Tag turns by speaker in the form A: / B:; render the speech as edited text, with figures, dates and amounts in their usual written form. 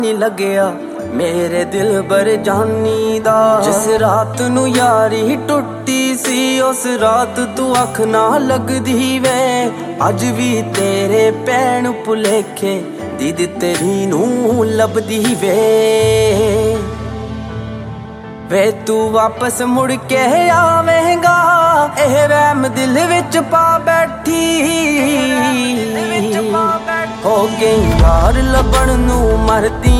A: नहीं लगया मेरे दिल बर जानी दा। जिस रात नू यारी टुटी सी उस रात तू अख ना लगदी वे। अज भी तेरे पैण भुलेखे दीदी तेरी नू लभदी वे तू वापस मुड़ के आवेगा एह वहम दिल विच पा बैठी। हो गई यार लभण नू मरदी